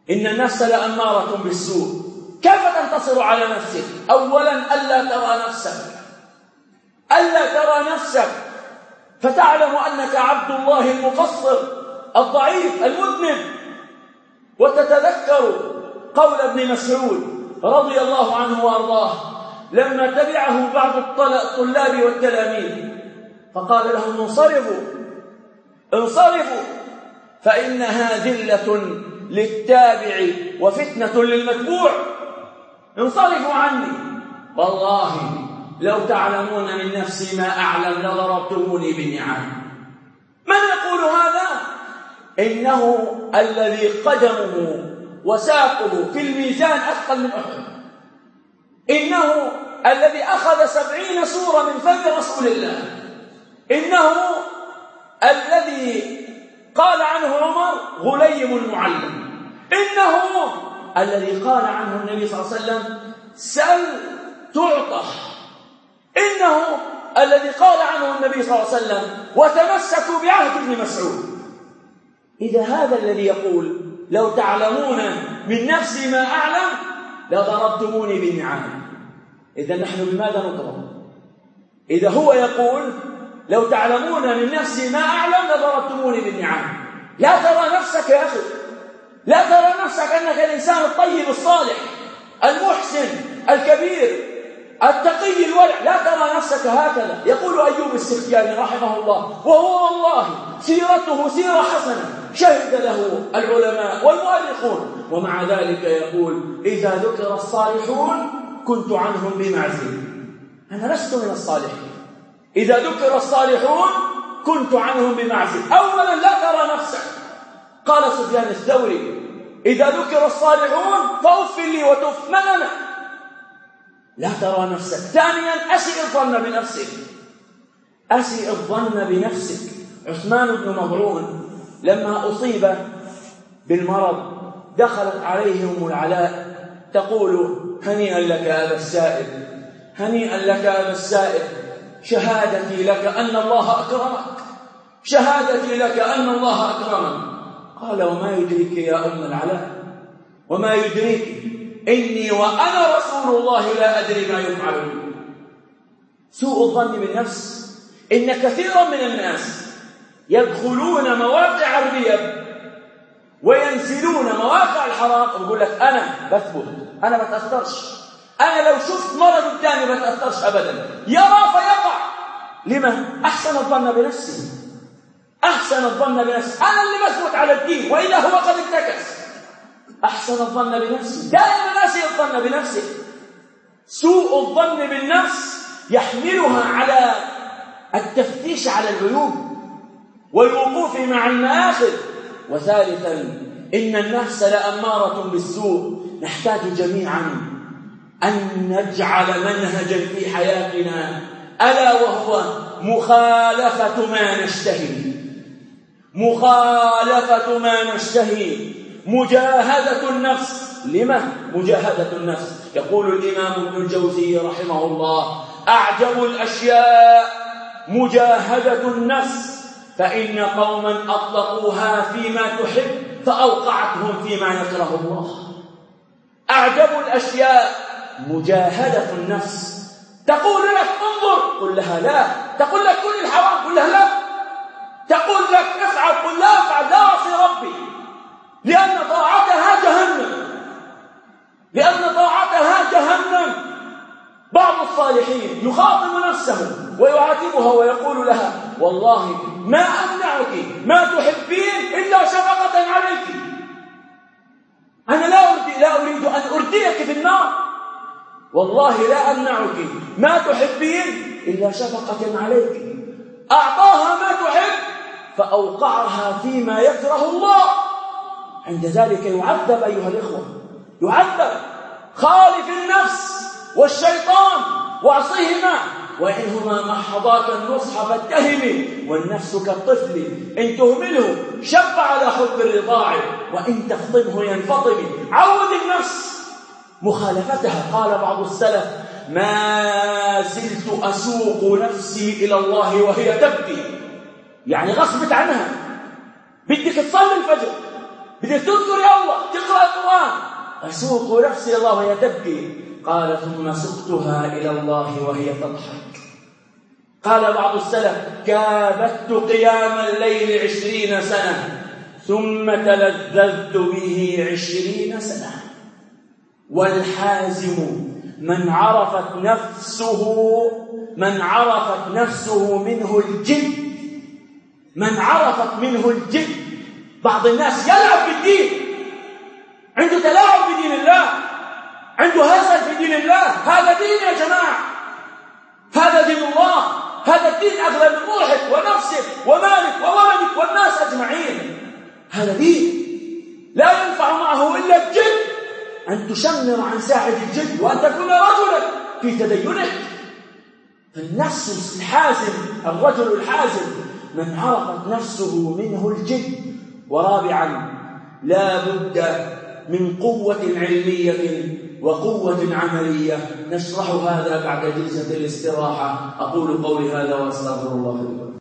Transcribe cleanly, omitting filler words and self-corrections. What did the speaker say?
إن النفس لأمارة بالسوء. كيف تنتصر على نفسك؟ أولا ألا ترى نفسك فتعلم أنك عبد الله المقصر الضعيف المذنب، وتتذكر قول ابن مسعود رضي الله عنه وأرضاه لما تبعه بعض الطلاب والتلاميذ فقال لهم انصرفوا فإنها ذلة للتابع وفتنة للمتبوع. انصرفوا عني، والله لو تعلمون من نفسي ما أعلم لضربتموني بالنعال. من يقول هذا؟ إنه الذي قدمه وساقه في الميزان أثقل من أحد، إنه الذي أخذ 70 سورة من فم رسول الله، إنه الذي قال عنه عمر غليم المعلم، إنه الذي قال عنه النبي صلى الله عليه وسلم سل تعطى، إنه الذي قال عنه النبي صلى الله عليه وسلم وتمسكوا بعهد ابن مسعود. إذا هذا الذي يقول لو تعلمون من نفسي ما أعلم لضربتموني بالنعال، إذا نحن بماذا نضرب؟ إذا هو يقول لو تعلمون من نفسي ما أعلم لضربتموني بالنعال. لا ترى نفسك يا أخي، لا ترى نفسك أنك الإنسان الطيب الصالح المحسن الكبير التقي الورع، لا ترى نفسك هكذا. يقول أيوب السختياني رحمه الله وهو والله سيرته سيرة حسنة شهد له العلماء والمؤرخون، ومع ذلك يقول إذا ذكر الصالحون كنت عنهم بمعزل. أنا لست من الصالحين، إذا ذكر الصالحون كنت عنهم بمعزل. أولا لا ترى نفسك، قال سفيان الثوري إذا ذكر الصالحون فأف لي وتف من أنا، لا ترى نفسك. ثانيا أسئ الظن بنفسك، أسئ الظن بنفسك. عثمان بن مظعون لما أصيب بالمرض دخلت عليه أم العلاء تقول هنيئا لك أبا السائب، هنيئا لك أبا السائب، شهادتي لك أن الله أكرمك، شهادتي لك أن الله أكرمك. قال وما يدريك يا أم العلاء، وما يدريك إني وأنا رسول الله لا أدري ما يفعل. سوء الظن بالنفس. إن كثيرا من الناس يدخلون مواقع الريب وينزلون مواقع الحرام ويقول لك أنا بثبت، أنا ما بتأثرش، أنا لو شفت مرض الثاني ما بتأثرش أبدا، يرى فيقع. لما؟ أحسن الظن بنفسه، أحسن الظن بنفسه. أنا اللي بثبت على الدين وإلا هو قد انتكس. أحسن الظن بنفسه، دائما أسيء الظن بنفسه. سوء الظن بالنفس يحملها على التفتيش على العيوب والوقوف مع المآخذ. وثالثا إن النفس لأمارة بالسوء. نحتاج جميعا أن نجعل منهجا في حياتنا ألا وهو مخالفة ما نشتهي، مخالفة ما نشتهي، مجاهدة النفس. لما مجاهدة النفس؟ يقول الإمام ابن الجوزي رحمه الله أعجب الأشياء مجاهدة النفس، فإن قوما أطلقوها فيما تحب فأوقعتهم فيما يكره الله. أعجب الأشياء مجاهدة النفس. تقول لك انظر قل لها لا، تقول لك كل الحرام قل لها لا، تقول لك افعل قل لا افعل، لا أعصي ربي، لأن طاعتها جهنم، لأن طاعتها جهنم. بعض الصالحين يخاطب نفسه ويعاتبها ويقول لها والله ما أمنعك ما تحبين إلا شفقة عليك، أنا لا أريد أن أرديك في النار، والله لا أمنعك ما تحبين إلا شفقة عليك. أعطاها ما تحب فأوقعها فيما يكره الله. عند ذلك يعذب أيها الإخوة، يعذب. خالف النفس والشيطان واعصهما، وإنهما محضاك النصح فاتهمه، والنفس كالطفل إن تهمله شب على حب الرضاع، وإن تفطمه ينفطم. عود النفس مخالفتها. قال بعض السلف ما زلت أسوق نفسي إلى الله وهي تبكي، يعني غصبت عنها، بدك تصلي الفجر، بدك تذكر يا الله، تقرأ القرآن. أسوق نفسي إلى الله وهي تبكي. قال ثم سقتها إلى الله وهي تضحك. قال بعض السلف كابدت قيام الليل 20 سنة ثم تلذذت به 20 سنة. والحازم من عرفت نفسه منه الجد. من عرفت منه الجد. بعض الناس يلعب بالدين، عنده تلاعب بدين الله، عنده هزل في دين الله. هذا دين يا جماعة، هذا دين الله، هذا الدين أغلى من روحك ونفسك ومالك وولدك والناس أجمعين. هذا دين لا ينفع معه إلا الجد. أن تشمر عن ساعة الجد وأن تكون رجلا في تدينك. فالنفس الحازم، الرجل الحازم من عرفت نفسه منه الجد. ورابعا لا بد من قوة علمية وقوة عملية. نشرح هذا بعد جلسة الاستراحة. أقول قولي هذا وأستغفر الله لي.